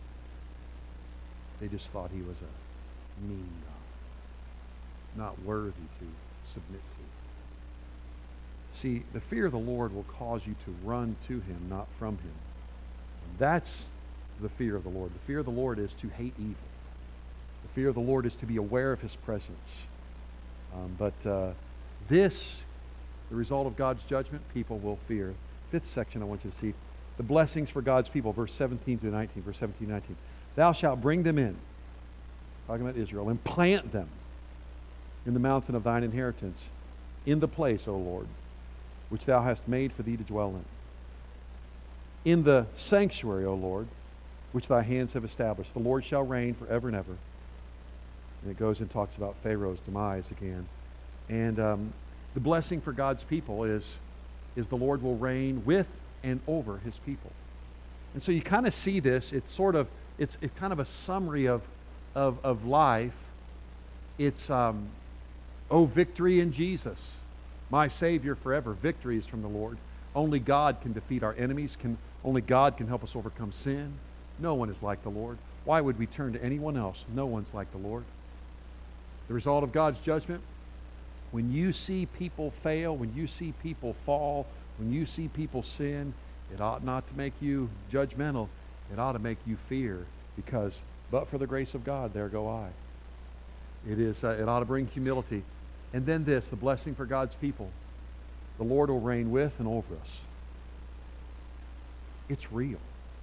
They just thought He was a mean God, not worthy to submit to. See, the fear of the Lord will cause you to run to Him, not from Him. And that's the fear of the Lord. The fear of the Lord is to hate evil. The fear of the Lord is to be aware of His presence. Um, but uh, this, the result of God's judgment, people will fear. Fifth section I want you to see. The blessings for God's people, verse seventeen through nineteen, verse seventeen, nineteen. Thou shalt bring them in, talking about Israel, and plant them in the mountain of thine inheritance, in the place, O Lord, which thou hast made for thee to dwell in. In the sanctuary, O Lord, which thy hands have established. The Lord shall reign forever and ever. And it goes and talks about Pharaoh's demise again. And um, the blessing for God's people is, is the Lord will reign with and over His people. And so you kind of see this. It's sort of, it's, it's kind of a summary of, of, of life. It's, um, oh, victory in Jesus, my Savior forever. Victory is from the Lord. Only God can defeat our enemies. Can, only God can help us overcome sin. No one is like the Lord. Why would we turn to anyone else? No one's like the Lord. The result of God's judgment, when you see people fail, when you see people fall, when you see people sin, it ought not to make you judgmental. It ought to make you fear, because but for the grace of God, there go I. It is. Uh, it ought to bring humility. And then this, the blessing for God's people. The Lord will reign with and over us. It's real.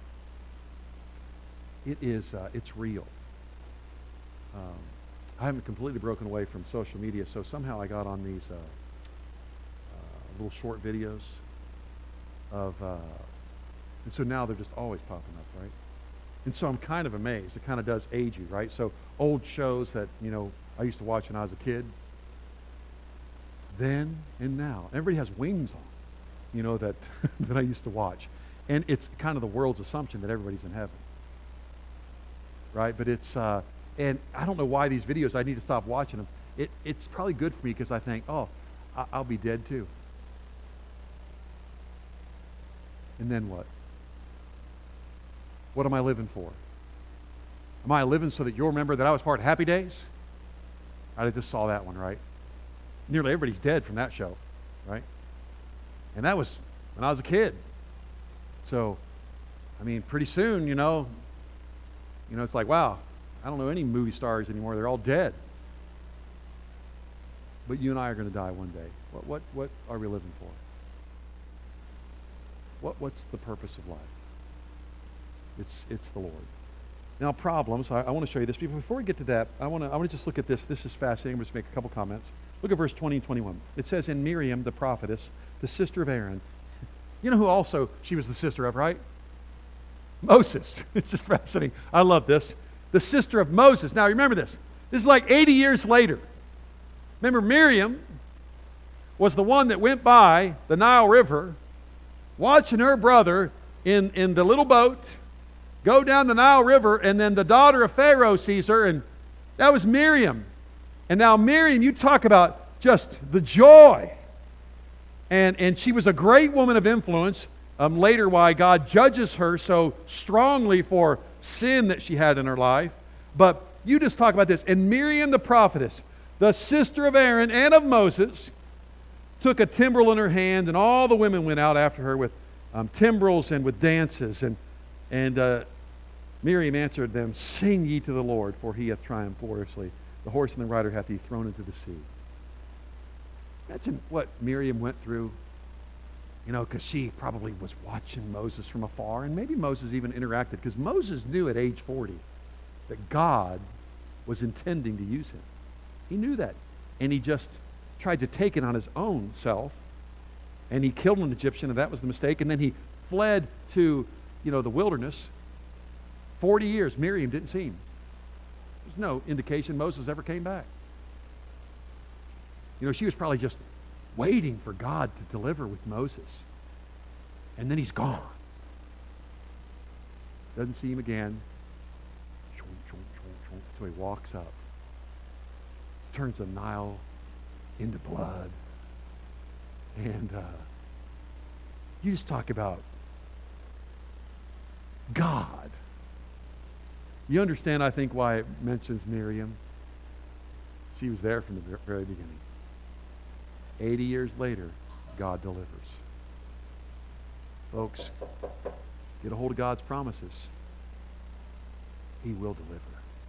It is. Uh, it's real. Um, I haven't completely broken away from social media, so somehow I got on these uh, uh, little short videos of, uh, and so now they're just always popping up, right? And so I'm kind of amazed. It kind of does age you, right? So old shows that, you know, I used to watch when I was a kid, then and now. Everybody has wings on, you know, that, that I used to watch. And it's kind of the world's assumption that everybody's in heaven, right? But it's, uh, and I don't know why these videos, I need to stop watching them. It, it's probably good for me because I think, oh, I, I'll be dead too. And then what? What am I living for? Am I living so that you'll remember that I was part of Happy Days? I just saw that one, right? Nearly everybody's dead from that show, right? And that was when I was a kid. So, I mean, pretty soon, you know, you know, it's like, wow, I don't know any movie stars anymore. They're all dead. But you and I are going to die one day. What, what, what are we living for? What, what's the purpose of life? It's, it's the Lord. Now, problems. I, I want to show you this. Before we get to that, I want to I want to just look at this. This is fascinating. I'm going to make a couple comments. Look at verse twenty and twenty-one. It says, "And Miriam, the prophetess, the sister of Aaron." You know who also she was the sister of, right? Moses. It's just fascinating. I love this. The sister of Moses. Now, remember this. This is like eighty years later. Remember, Miriam was the one that went by the Nile River watching her brother in, in the little boat go down the Nile River, and then the daughter of Pharaoh sees her, and that was Miriam. And now Miriam, you talk about just the joy. And, and she was a great woman of influence. Um, later, why God judges her so strongly for sin that she had in her life. But you just talk about this. And Miriam the prophetess, the sister of Aaron and of Moses, took a timbrel in her hand, and all the women went out after her with um, timbrels and with dances. And, and uh, Miriam answered them, "Sing ye to the Lord, for he hath triumphed gloriously. The horse and the rider hath he thrown into the sea." Imagine what Miriam went through, you know, because she probably was watching Moses from afar, and maybe Moses even interacted, because Moses knew at age forty that God was intending to use him. He knew that, and he just tried to take it on his own self, and he killed an Egyptian, and that was the mistake, and then he fled to, you know, the wilderness. forty years, Miriam didn't see him. There's no indication Moses ever came back. You know, she was probably just waiting for God to deliver with Moses. And then he's gone. Doesn't see him again. So he walks up. Turns the Nile into blood. And uh, you just talk about God. You understand, I think, why it mentions Miriam. She was there from the very beginning. Eighty years later, God delivers. Folks, get a hold of God's promises. He will deliver.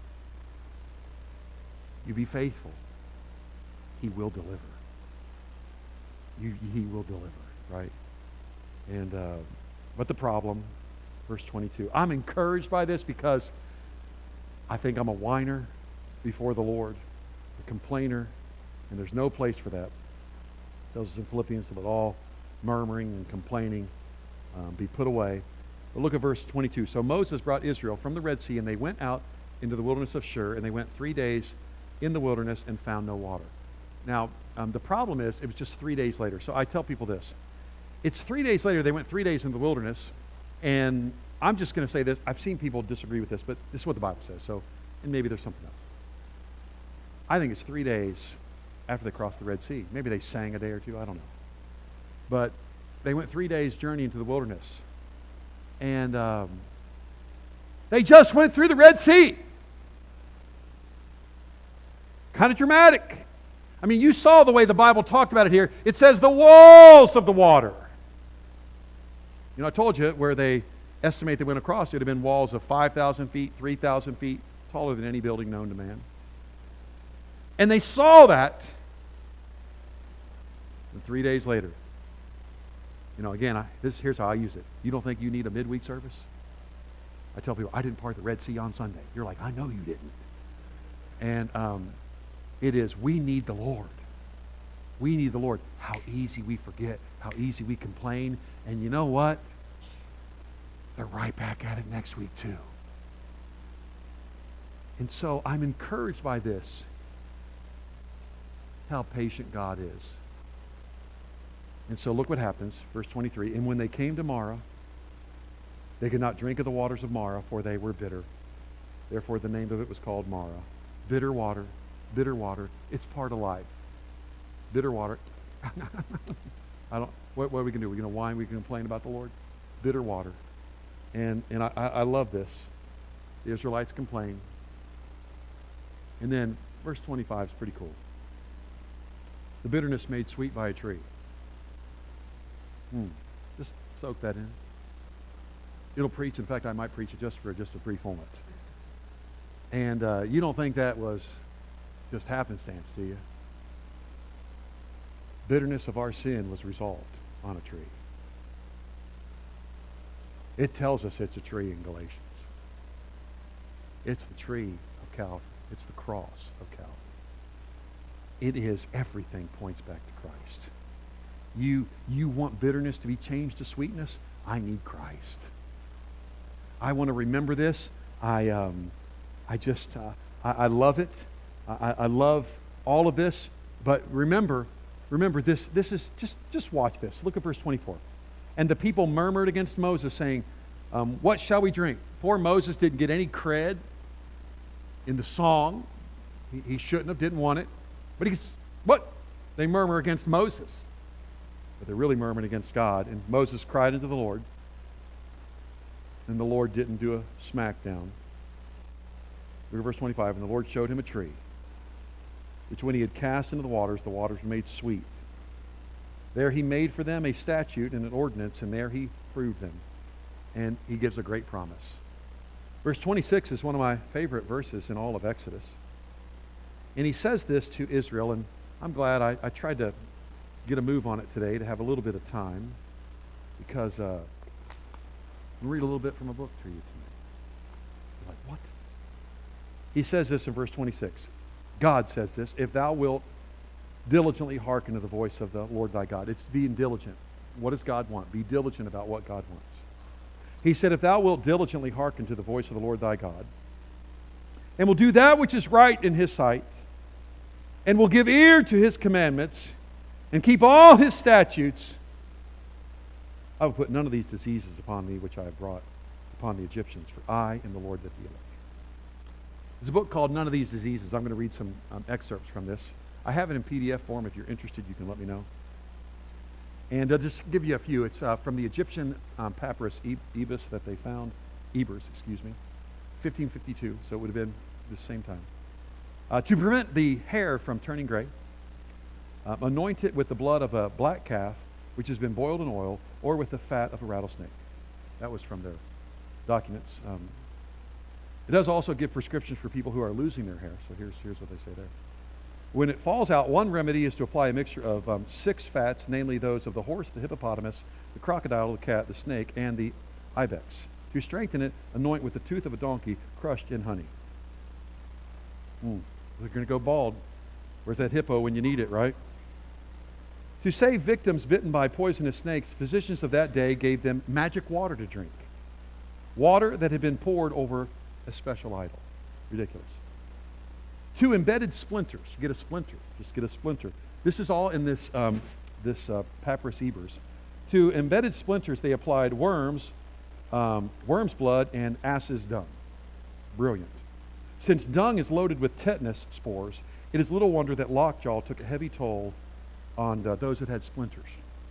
You be faithful. He will deliver. You, he will deliver, right? And uh, but the problem, verse twenty-two. I'm encouraged by this because I think I'm a whiner before the Lord, a complainer, and there's no place for that. It tells us in Philippians that all murmuring and complaining um, be put away. But look at verse twenty-two. So Moses brought Israel from the Red Sea, and they went out into the wilderness of Shur, and they went three days in the wilderness and found no water. Now, um, the problem is, it was just three days later. So I tell people this. It's three days later. They went three days in the wilderness, and I'm just going to say this. I've seen people disagree with this, but this is what the Bible says. So, and maybe there's something else. I think it's three days after they crossed the Red Sea. Maybe they sang a day or two. I don't know. But they went three days journey into the wilderness. And um, they just went through the Red Sea. Kind of dramatic. I mean, you saw the way the Bible talked about it here. It says the walls of the water. You know, I told you where they estimate they went across, it would have been walls of five thousand feet, three thousand feet, taller than any building known to man. And they saw that. And three days later, you know, again, I, this here's how I use it. You don't think you need a midweek service? I tell people, I didn't part the Red Sea on Sunday. You're like, I know you didn't. And um, it is, we need the Lord. We need the Lord. How easy we forget. How easy we complain. And you know what? They're right back at it next week too. And so I'm encouraged by this. How patient God is. And so look what happens. Verse twenty-three. And when they came to Marah, they could not drink of the waters of Marah, for they were bitter. Therefore the name of it was called Marah. Bitter water. Bitter water. It's part of life. Bitter water. I don't. What, what are we going to do? We're going to whine? We can complain about the Lord? Bitter water. And and I, I love this. The Israelites complain. And then verse twenty-five is pretty cool. The bitterness made sweet by a tree. Hmm. Just soak that in. It'll preach. In fact, I might preach it just for just a brief moment. And uh, you don't think that was just happenstance, do you? Bitterness of our sin was resolved on a tree. It tells us it's a tree in Galatians. It's the tree of Calvary. It's the cross of Calvary. It is everything points back to Christ. You, you want bitterness to be changed to sweetness? I need Christ. I want to remember this. I, um, I just, uh, I, I love it. I, I love all of this. But remember, remember this. This is just, just watch this. Look at verse twenty-four. And the people murmured against Moses, saying, um, "What shall we drink?" Poor Moses didn't get any cred in the song. He, he shouldn't have. Didn't want it. But he's what? They murmur against Moses. But they're really murmuring against God. And Moses cried unto the Lord. And the Lord didn't do a smackdown. Look at verse twenty-five. And the Lord showed him a tree, which when he had cast into the waters, the waters were made sweet. There he made for them a statute and an ordinance, and there he proved them. And he gives a great promise. Verse twenty-six is one of my favorite verses in all of Exodus. And he says this to Israel, and I'm glad I, I tried to get a move on it today to have a little bit of time, because uh, I'm read a little bit from a book to you tonight. You're like, what? He says this in verse twenty-six. God says this, if thou wilt diligently hearken to the voice of the Lord thy God. It's being diligent. What does God want? Be diligent about what God wants. He said, if thou wilt diligently hearken to the voice of the Lord thy God, and will do that which is right in his sight, and will give ear to his commandments, and keep all his statutes, I will put none of these diseases upon thee which I have brought upon the Egyptians, for I am the Lord that healeth. There's a book called None of These Diseases. I'm going to read some um, excerpts from this. I have it in P D F form. If you're interested, you can let me know. And I'll just give you a few. It's uh, from the Egyptian um, papyrus Ebus that they found, Ebers, excuse me, fifteen fifty-two, so it would have been the same time. Uh, to prevent the hair from turning gray, uh, anoint it with the blood of a black calf, which has been boiled in oil, or with the fat of a rattlesnake. That was from their documents. Um, it does also give prescriptions for people who are losing their hair, so here's, here's what they say there. When it falls out, one remedy is to apply a mixture of um, six fats, namely those of the horse, the hippopotamus, the crocodile, the cat, the snake, and the ibex. To strengthen it, anoint with the tooth of a donkey crushed in honey. Mm. They're going to go bald. Where's that hippo when you need it, right? To save victims bitten by poisonous snakes, physicians of that day gave them magic water to drink. Water that had been poured over a special idol. Ridiculous. Two embedded splinters. Get a splinter. Just get a splinter. This is all in this, um, this uh, papyrus Ebers. To embedded splinters, they applied worms, um, worm's blood, and ass's dung. Brilliant. Since dung is loaded with tetanus spores, it is little wonder that Lockjaw took a heavy toll on uh, those that had splinters.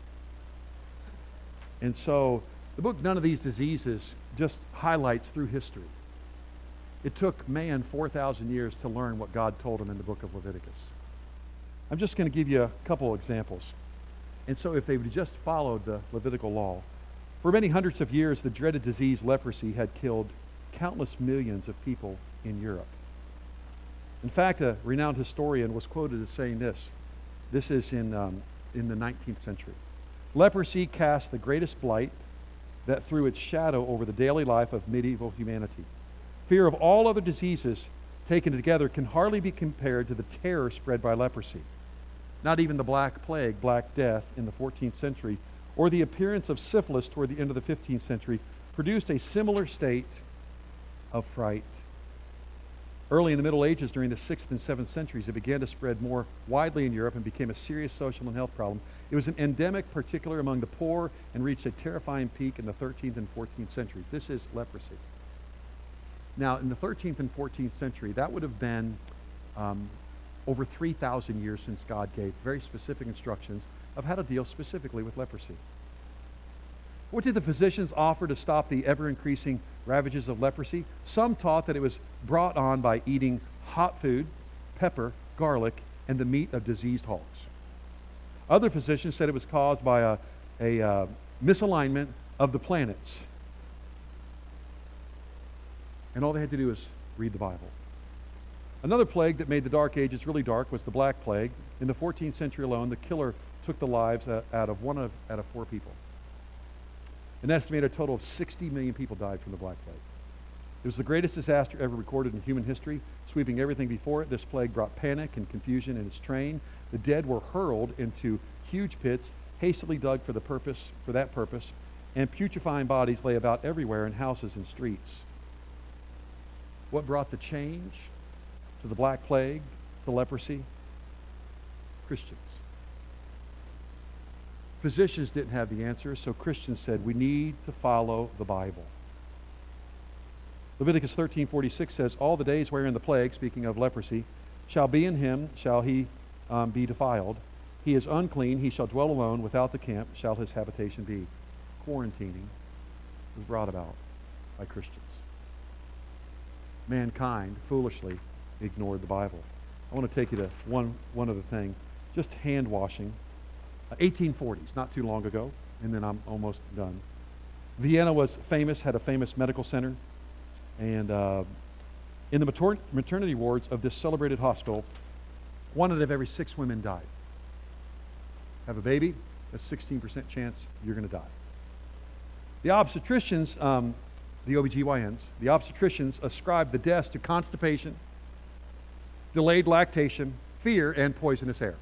And so the book None of These Diseases just highlights through history. It took man four thousand years to learn what God told him in the book of Leviticus. I'm just going to give you a couple examples. And so if they would just followed the Levitical law, for many hundreds of years, the dreaded disease leprosy had killed countless millions of people in Europe. In fact, a renowned historian was quoted as saying this. This is in, um, in the nineteenth century. Leprosy cast the greatest blight that threw its shadow over the daily life of medieval humanity. Fear of all other diseases taken together can hardly be compared to the terror spread by leprosy. Not even the Black Plague, Black Death in the fourteenth century, or the appearance of syphilis toward the end of the fifteenth century produced a similar state of fright. Early in the Middle Ages, during the sixth and seventh centuries, it began to spread more widely in Europe and became a serious social and health problem. It was an endemic, particularly among the poor, and reached a terrifying peak in the thirteenth and fourteenth centuries. This is leprosy. Now, in the thirteenth and fourteenth century, that would have been um, over three thousand years since God gave very specific instructions of how to deal specifically with leprosy. What did the physicians offer to stop the ever-increasing ravages of leprosy? Some taught that it was brought on by eating hot food, pepper, garlic, and the meat of diseased hogs. Other physicians said it was caused by a, a uh, misalignment of the planets. And all they had to do was read the Bible. Another plague that made the Dark Ages really dark was the Black Plague. In the fourteenth century alone, the killer took the lives uh, out of one of, out of four people. An estimated total of sixty million people died from the Black Plague. It was the greatest disaster ever recorded in human history, sweeping everything before it. This plague brought panic and confusion in its train. The dead were hurled into huge pits, hastily dug for the purpose, for that purpose, and putrefying bodies lay about everywhere in houses and streets. What brought the change to the Black Plague, to leprosy? Christians. Physicians didn't have the answers, so Christians said, we need to follow the Bible. Leviticus thirteen forty-six says, all the days wherein the plague, speaking of leprosy, shall be in him, shall he um, be defiled. He is unclean, he shall dwell alone, without the camp shall his habitation be. Quarantining was brought about by Christians. Mankind foolishly ignored the Bible. I want to take you to one, one other thing, just hand washing. Uh, eighteen forties, not too long ago, and then I'm almost done. Vienna was famous, had a famous medical center, and uh, in the mater- maternity wards of this celebrated hospital, one out of every six women died. Have a baby, a sixteen percent chance you're going to die. The obstetricians, um, the O B G Y Ns, the obstetricians ascribed the deaths to constipation, delayed lactation, fear, and poisonous air.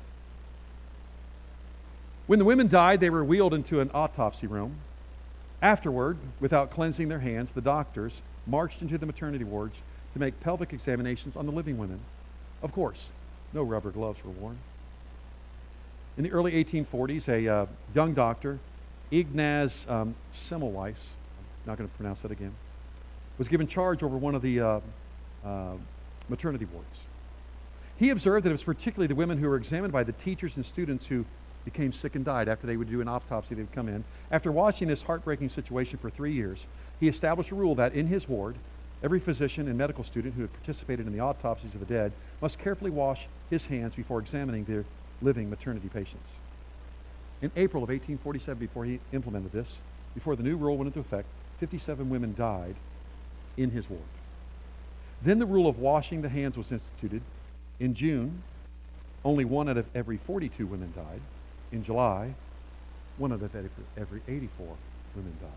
When the women died, they were wheeled into an autopsy room. Afterward, without cleansing their hands, the doctors marched into the maternity wards to make pelvic examinations on the living women. Of course, no rubber gloves were worn. In the early eighteen forties, a uh, young doctor, Ignaz um, Semmelweis, I'm not going to pronounce that again, was given charge over one of the uh, uh, maternity wards. He observed that it was particularly the women who were examined by the teachers and students who became sick and died after they would do an autopsy. They would come in. After watching this heartbreaking situation for three years, he established a rule that in his ward, every physician and medical student who had participated in the autopsies of the dead must carefully wash his hands before examining their living maternity patients. In April of eighteen forty-seven, before he implemented this, before the new rule went into effect, fifty-seven women died in his ward. Then the rule of washing the hands was instituted. In June, only one out of every forty-two women died. In July, one out of every eighty-four women died.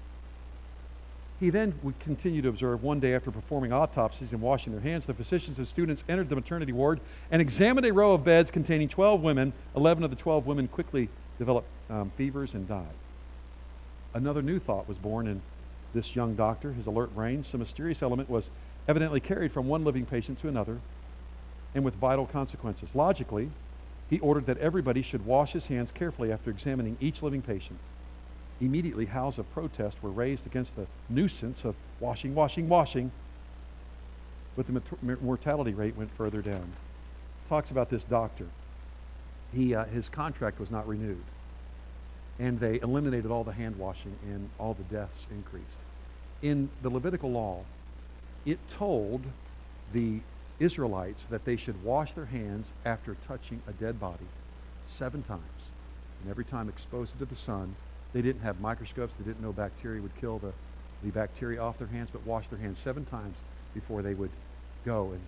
He then would continue to observe. One day after performing autopsies and washing their hands, the physicians and students entered the maternity ward and examined a row of beds containing twelve women. eleven of the twelve women quickly developed um, fevers and died. Another new thought was born in this young doctor, his alert brain. Some mysterious element was evidently carried from one living patient to another, and with vital consequences. Logically, he ordered that everybody should wash his hands carefully after examining each living patient. Immediately, howls of protest were raised against the nuisance of washing, washing, washing, but the mat- mortality rate went further down. Talks about this doctor. He, uh, his contract was not renewed, and they eliminated all the hand washing, and all the deaths increased. In the Levitical law, it told the Israelites that they should wash their hands after touching a dead body seven times, and every time expose it to the sun. They didn't have microscopes. They didn't know bacteria would kill the, the bacteria off their hands, but wash their hands seven times before they would go and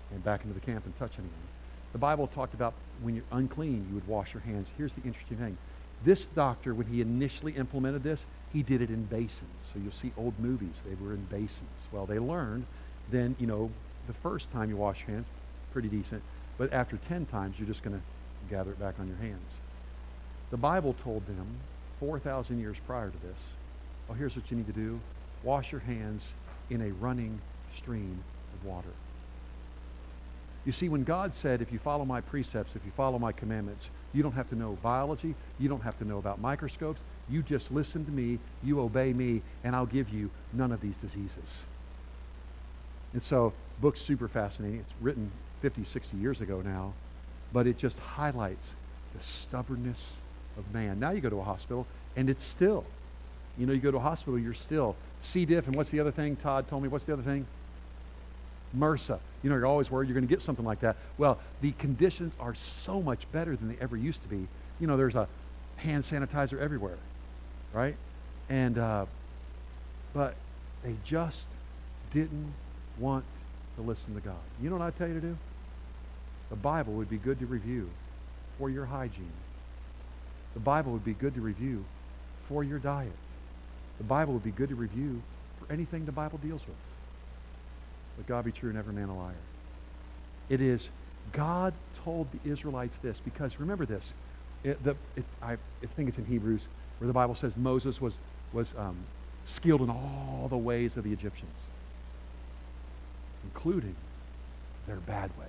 and back into the camp and touch anyone. The Bible talked about when you're unclean, you would wash your hands. Here's the interesting thing. This doctor, when he initially implemented this, he did it in basins. So you'll see old movies, they were in basins. Well, they learned then, you know, the first time you wash your hands, pretty decent. But after ten times, you're just going to gather it back on your hands. The Bible told them four thousand years prior to this, oh, here's what you need to do. Wash your hands in a running stream of water. You see, when God said, if you follow my precepts, if you follow my commandments, you don't have to know biology, you don't have to know about microscopes, you just listen to me, you obey me, and I'll give you none of these diseases. And so, book's super fascinating. It's written fifty, sixty years ago now, but it just highlights the stubbornness of man. Now you go to a hospital, and it's still. You know, you go to a hospital, you're still. C. diff, and what's the other thing? Todd told me, what's the other thing? MRSA. You know, you're always worried you're going to get something like that. Well, the conditions are so much better than they ever used to be. You know, there's a hand sanitizer everywhere, right? And, uh, but they just didn't want to listen to God. You know what I tell you to do? The Bible would be good to review for your hygiene. The Bible would be good to review for your diet. The Bible would be good to review for anything the Bible deals with. But God be true and every man a liar. It is, God told the Israelites this, because remember this, it, the, it, I, I think it's in Hebrews, where the Bible says Moses was, was um, skilled in all the ways of the Egyptians, including their bad ways,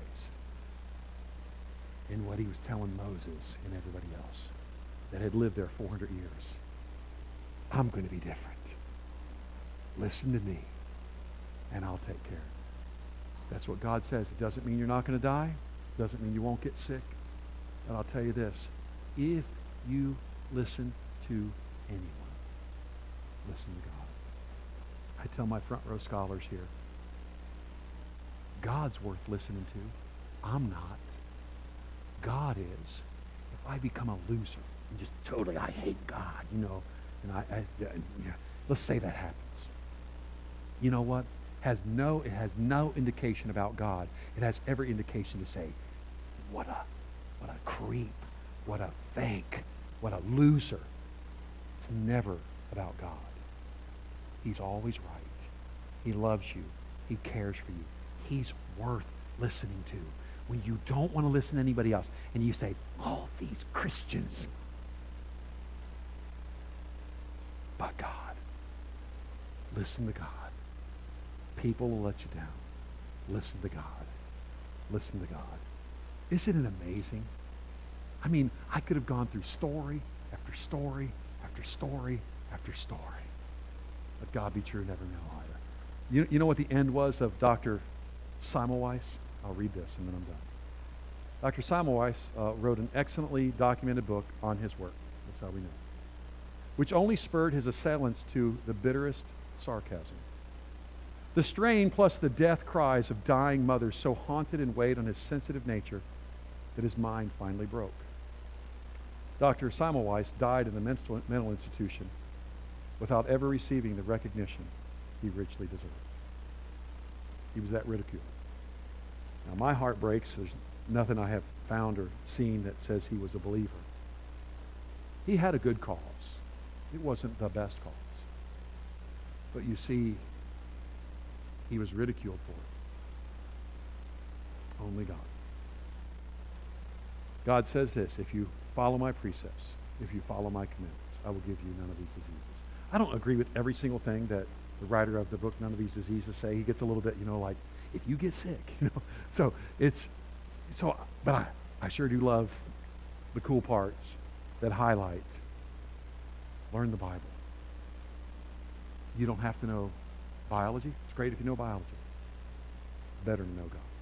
in what he was telling Moses and everybody else that had lived there four hundred years. I'm going to be different. Listen to me, and I'll take care of it. That's what God says. It doesn't mean you're not going to die. It doesn't mean you won't get sick. But I'll tell you this. If you listen to anyone, listen to God. I tell my front row scholars here, God's worth listening to. I'm not. God is. If I become a loser and just totally, I hate God, you know, and I, I yeah, let's say that happens. You know what? Has no, it has no indication about God. It has every indication to say, what a, what a creep, what a fake, what a loser. It's never about God. He's always right. He loves you. He cares for you. He's worth listening to. When you don't want to listen to anybody else, and you say, oh, these Christians. But God. Listen to God. People will let you down. Listen to God. Listen to God. Isn't it amazing? I mean, I could have gone through story after story after story after story. But God be true, never man a liar. You, you know what the end was of Doctor Semmelweis? I'll read this and then I'm done. Doctor Semmelweis uh, wrote an excellently documented book on his work. That's how we know. Which only spurred his assailants to the bitterest sarcasm. The strain plus the death cries of dying mothers so haunted and weighed on his sensitive nature that his mind finally broke. Doctor Semmelweis died in the mental, mental institution without ever receiving the recognition he richly deserved. He was that ridiculed. Now my heart breaks. There's nothing I have found or seen that says he was a believer. He had a good cause. It wasn't the best cause. But you see, he was ridiculed for it. Only God. God says this, if you follow my precepts, if you follow my commandments, I will give you none of these diseases. I don't agree with every single thing that the writer of the book, None of These Diseases, say. He gets a little bit, you know, like, if you get sick, you know. So it's, so, but I, I sure do love the cool parts that highlight, learn the Bible. You don't have to know biology. It's great if you know biology. Better to know God.